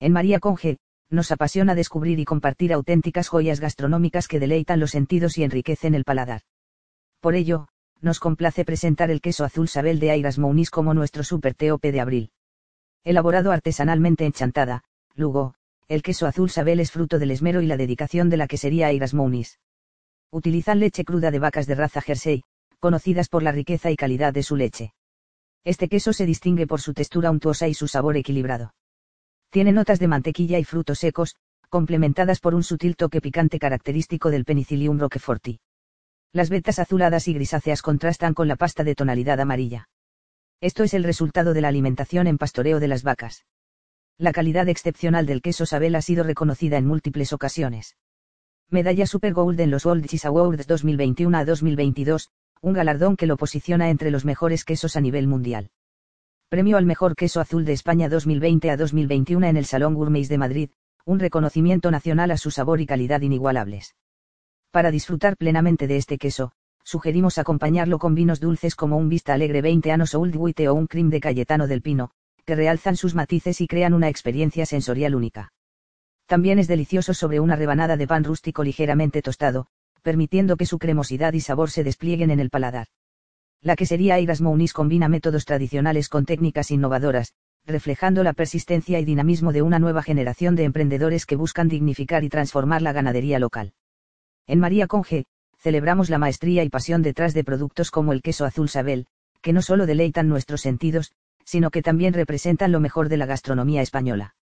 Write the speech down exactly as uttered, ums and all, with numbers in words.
En María Conge, nos apasiona descubrir y compartir auténticas joyas gastronómicas que deleitan los sentidos y enriquecen el paladar. Por ello, nos complace presentar el queso azul Sabel de Airas Mounis como nuestro super T O P de abril. Elaborado artesanalmente en Chantada, Lugo, el queso azul Sabel es fruto del esmero y la dedicación de la quesería Airas Mounis. Utilizan leche cruda de vacas de raza Jersey, conocidas por la riqueza y calidad de su leche. Este queso se distingue por su textura untuosa y su sabor equilibrado. Tiene notas de mantequilla y frutos secos, complementadas por un sutil toque picante característico del Penicillium roqueforti. Las vetas azuladas y grisáceas contrastan con la pasta de tonalidad amarilla. Esto es el resultado de la alimentación en pastoreo de las vacas. La calidad excepcional del queso Sabel ha sido reconocida en múltiples ocasiones. Medalla Super Gold en los World Cheese Awards dos mil veintiuno a dos mil veintidós, un galardón que lo posiciona entre los mejores quesos a nivel mundial. Premio al mejor queso azul de España dos mil veinte a dos mil veintiuno en el Salón Gourmets de Madrid, un reconocimiento nacional a su sabor y calidad inigualables. Para disfrutar plenamente de este queso, sugerimos acompañarlo con vinos dulces como un Vista Alegre veinte años Old Wheat o un Cream de Cayetano del Pino, que realzan sus matices y crean una experiencia sensorial única. También es delicioso sobre una rebanada de pan rústico ligeramente tostado, permitiendo que su cremosidad y sabor se desplieguen en el paladar. La quesería Airas Mounis combina métodos tradicionales con técnicas innovadoras, reflejando la persistencia y dinamismo de una nueva generación de emprendedores que buscan dignificar y transformar la ganadería local. En María Conge, celebramos la maestría y pasión detrás de productos como el queso azul Sabel, que no solo deleitan nuestros sentidos, sino que también representan lo mejor de la gastronomía española.